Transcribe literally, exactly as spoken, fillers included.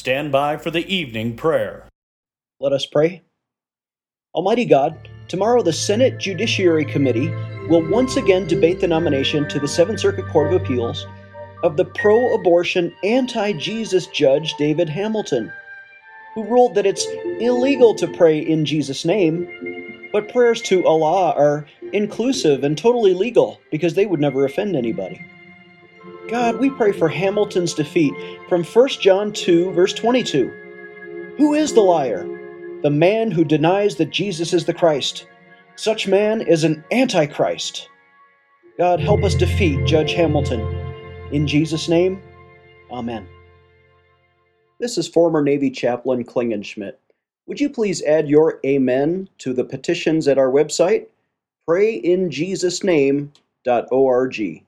stand by for the evening prayer. Let us pray. Almighty God, tomorrow the Senate Judiciary Committee will once again debate the nomination to the Seventh Circuit Court of Appeals of the pro-abortion, anti-Jesus judge David Hamilton, who ruled that it's illegal to pray in Jesus' name, but prayers to Allah are inclusive and totally legal because they would never offend anybody. God, we pray for Hamilton's defeat from First John two, verse twenty-two. Who is the liar? The man who denies that Jesus is the Christ. Such man is an antichrist. God, help us defeat Judge Hamilton. In Jesus' name, amen. This is former Navy Chaplain Klingenschmitt. Would you please add your amen to the petitions at our website, pray in jesus name dot org.